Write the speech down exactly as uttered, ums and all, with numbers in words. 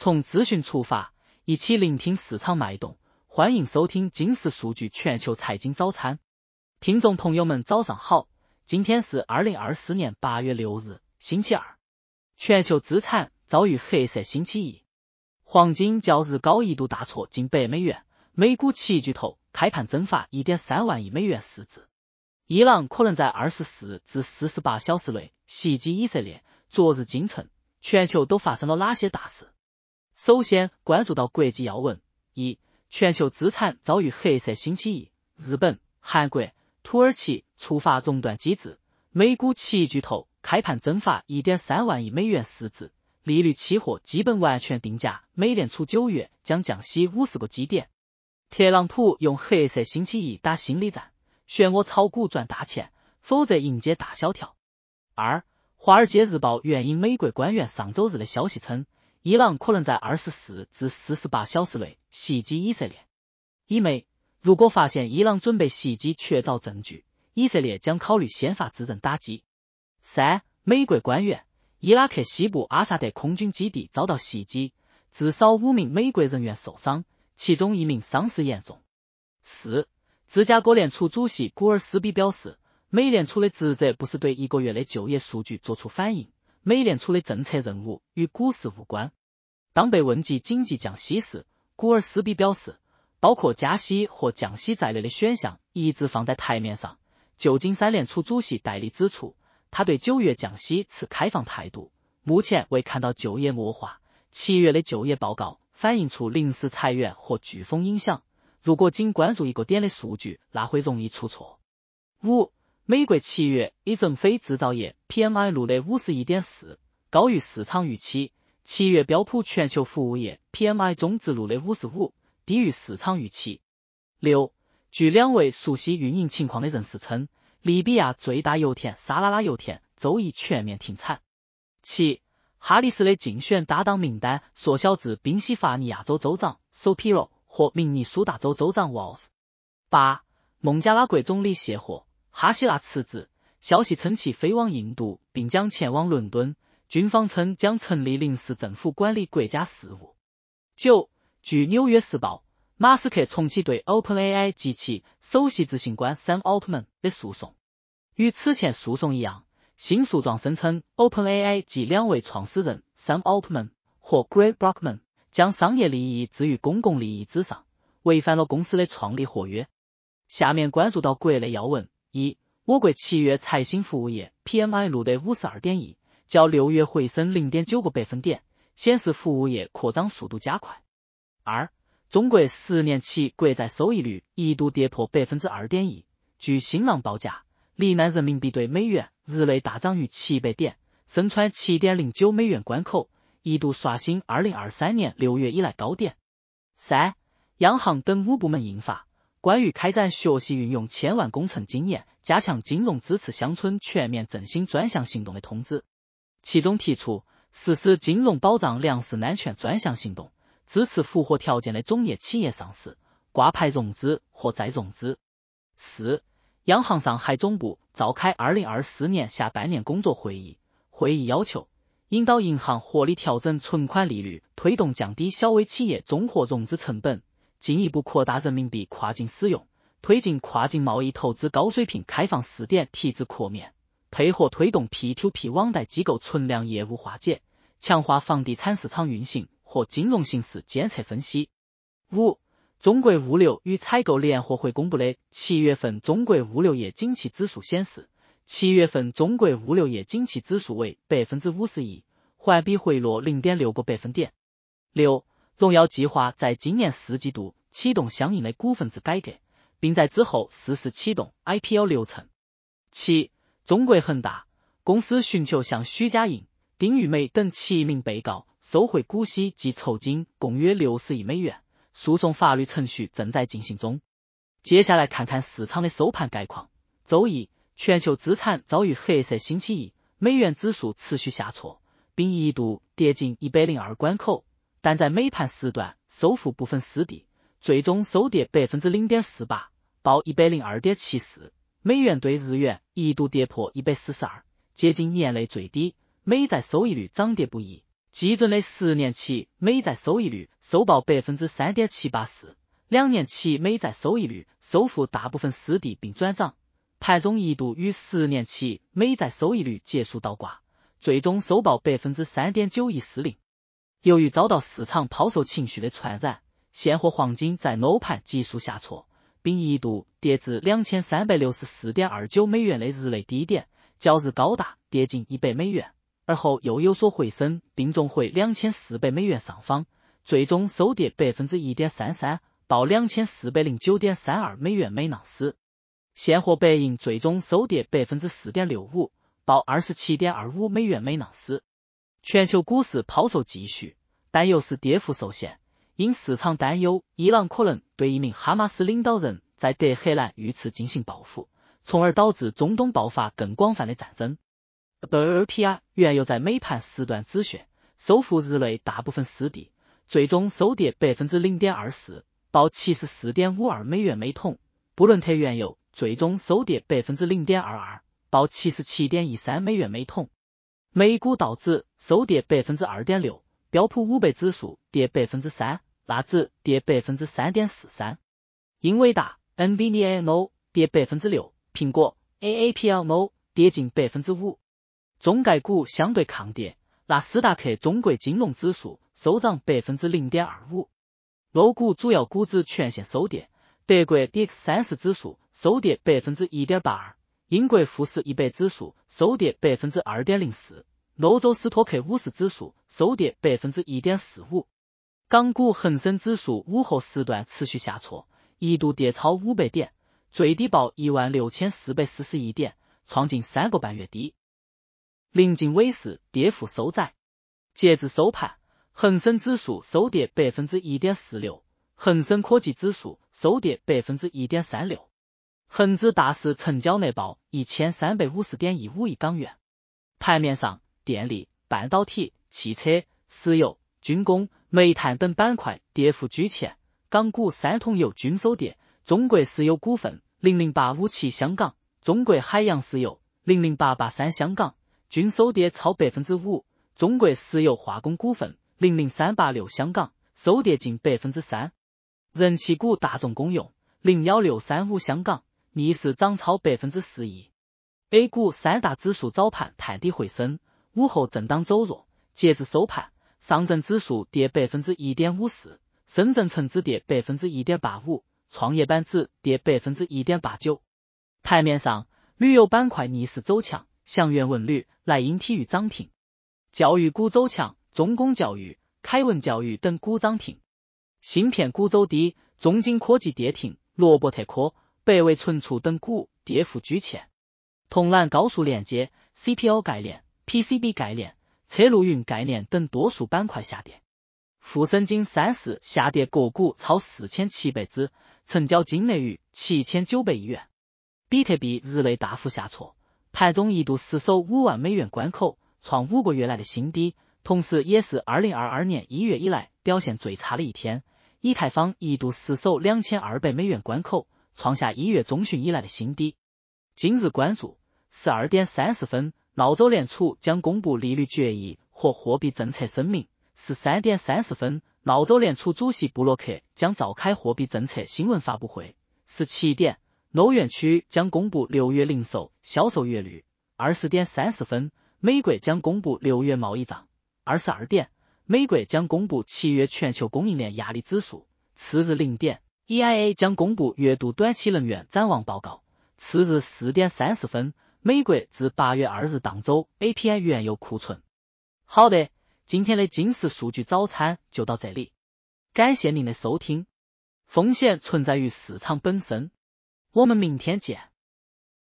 从资讯出发，一起聆听市场脉动。欢迎收听金石数据全球财经早餐。听众朋友们早上好，今天是二零二四年八月六日，星期二。全球资产遭遇黑色星期一，黄金较日高一度大挫近百美元，美股七巨头开盘蒸发 一点三万亿美元市值。伊朗可能在二十四至四十八小时内袭击以色列。昨日今晨，全球都发生了哪些大事？首先关注到国际要闻：一、全球资产遭遇黑色星期一，日本、韩国、土耳其触发熔断机制，美股七巨头开盘蒸发 一点三万亿美元市值，利率期货基本完全定价，美联储九月将降息五十个基点。特朗普用黑色星期一打心理战，选我炒股赚大钱，否则迎接大萧条。二、华尔街日报援引美国官员上周日的消息称，伊朗可能在二十四至四十八小时内袭击以色列。一枚，如果发现伊朗准备袭击确凿证据，以色列将考虑先发制人打击。三、美国官员，伊拉克西部阿萨德空军基地遭到袭击，至少五名美国人员受伤，其中一名伤势严重。四、芝加哥联储主席古尔斯比表示，美联储的职责不是对一个月的就业数据做出反应，美联储的政策任务与股市无关。当被问及经济降息时，古尔斯比表示，包括加息或降息在内的选项一直放在台面上。旧金山联储主席戴利指出，他对九月降息持开放态度，目前未看到就业恶化。七月的就业报告反映出临时裁员或飓风影响，如果仅关注一个点的数据，那会容易出错。五、美国七月以整非制造业 P M I 录得 五十一点四， 高于市场预期。七月标普全球服务业 P M I 中值录得 五十五， 低于市场预期。六、据两位熟悉运营情况的人士称，利比亚最大油田沙拉拉油田周一全面停产。七、哈里斯的竞选搭档名单缩小至宾夕法尼亚州州长 Shapiro 和明尼苏达州州长 Walz。八、孟加拉国总理卸货，哈希拉辞职，消息称其飞往印度并将前往伦敦，军方称将成立临时政府管理国家事务。九、据纽约时报，马斯克重启对 OpenAI 及其首席执行官 Sam Altman 的诉讼。与此前诉讼一样，新诉状声称 OpenAI 及两位创始人 Sam Altman 和 Greg Brockman 将商业利益置于公共利益之上，违反了公司的创立合约。下面关注到国内要闻：一、我国七月财新服务业 P M I 录得 五十二点一， 较六月回升 零点九个百分点，显示服务业扩张速度加快。二、中国十年期国债收益率一度跌破 百分之二点一， 据新浪报价，离岸人民币对美元日内大涨逾七百点，升穿 七点零九美元关口，一度刷新二零二三年六月以来高点。三、央行等五部门印发关于开展学习运用千万工程经验，加强金融支持乡村全面振兴专项行动的通知，其中提出实施金融保障粮食安全专项行动，支持符合条件的种业企业上市、挂牌融资或再融资。四、央行上海总部召开二零二四年下半年工作会议，会议要求引导银行合理调整存款利率，推动降低小微企业综合融资成本，进一步扩大人民币跨境使用，推进跨境贸易投资高水平开放试点体制扩面，配合推动 P to P 网贷机构存量业务化解，强化房地产市场运行和金融形势监测分析。五、中国物流与采购联合会公布的七月份中国物流业景气指数显示，七月份中国物流业景气指数为 百分之五十一， 环比回落 零点六个百分点。六、荣耀计划在今年四季度启动相应的股份制改革，并在之后适时启动 I P O 流程。七、中国恒大公司寻求向许家印、丁玉梅等七名被告收回股息及酬金共约六十亿美元，诉讼法律程序正在进行中。接下来看看市场的收盘概况。周一，全球资产遭遇黑色星期一，美元指数持续下挫，并一度跌进一百零二关口，但在美盘时段收复部分失地，最终收跌 百分之零点四八， 报 一百零二点七四。 美元对日元一度跌破一百四十二，接近年内最低，美债收益率涨跌不一， 基准的十年期美债收益率收报 百分之三点七八四， 两年期美债收益率收复大部分失地并转涨，盘中一度与十年期美债收益率结束倒挂，最终收报 百分之三点九一四零。由于遭到市场抛售情绪的传染，现货黄金在欧盘急速下挫，并一度跌至 两千三百六十四点二九美元的日内低点，较日高达跌近一百美元，而后又有所回升，并重回两千四百美元上方，最终收跌 百分之一点三三， 报 两千四百零九点三二美元每盎司。现货白银最终收跌 百分之四点六五， 报 二十七点二五美元每盎司。全球股市抛售继续，但又是跌幅受限，因市场担忧伊朗可能对一名哈马斯领导人在德黑兰遇刺进行报复，从而导致中东爆发更广泛的战争。W L P I 原油在美盘时段止血，收复日内大部分失地，最终收跌 百分之零点二四， 报 七十四点五二美元每桶。布伦特原油最终收跌 百分之零点二二， 报 七十七点一三美元每桶。美股道指收跌 百分之二点六， 标普五百指数跌 百分之三， 纳指跌 百分之三点四三。英伟达 N V I D I A 跌 百分之六， 苹果 A A P L 跌近 百分之五。中概股相对抗跌，纳斯达克中国金融指数收涨 百分之零点二五。欧股主要股指全线收跌，德国 D X 三十指数收跌 百分之一点八二， 英国富时一百指数收跌 百分之二点零四， 欧洲斯托克五十指数收跌 百分之一点四五。港股恒生指数午后时段持续下挫，一度跌超五百点，最低报 一万六千四百四十一点，创近三个半月低。临近尾市跌幅收窄，截至收盘，恒生指数收跌 百分之一点四六， 恒生科技指数收跌 百分之一点三六。恒指大市成交额报 一千三百五十点一五亿港元。盘面上，电力、半导体、汽车、石油、军工、煤炭等板块跌幅居前，港股三桶油均收跌，中国石油股份零零八五七香港、中国海洋石油零零八八三香港均收跌超 百分之五， 中国石油化工股份零零三八六香港收跌近 百分之三。人气股大众公用零一六三五香港逆势涨超 百分之四亿。A 股三大指数早盘探底回升，午后震荡走弱，截至收盘，上证指数跌 百分之一点五四， 深圳成指跌 百分之一点八五， 创业板指跌 百分之一点八九。盘面上，旅游板块逆势走强，祥源文旅、莱茵体育涨停，教育股走强，中公教育、凯文教育等股涨停。芯片股走低，中晶科技跌停，罗伯特科、百威存储等股跌幅居前。铜缆高速连接、C P O 概念、P C B 概念、车路云概念等多数板块下跌。富深金三十下跌个股超四千七百只，成交金额逾七千九百亿元。比特币日内大幅下挫，盘中一度失守五万美元关口，创五个月来的新低，同时也是二零二二年一月以来表现最差的一天。以太坊一度失守两千二百美元关口，创下一月中旬以来的新低。今日关注十二点三十分，澳洲联储将公布利率决议或货币政策声明。十三点三十分，澳洲联储主席布洛克将召开货币政策新闻发布会。十七点，欧元区将公布六月零售销售月率。二十点三十分，美国将公布六月贸易账。二十二点，美国将公布七月全球供应链压力指数。次日零点 ，E I A 将公布月度短期能源展望报告。次日四点三十分，美国自八月二日当周 A P I 原油库存。好的，今天的金石数据早餐就到这里，感谢您的收听。风险存在于市场本身，我们明天见。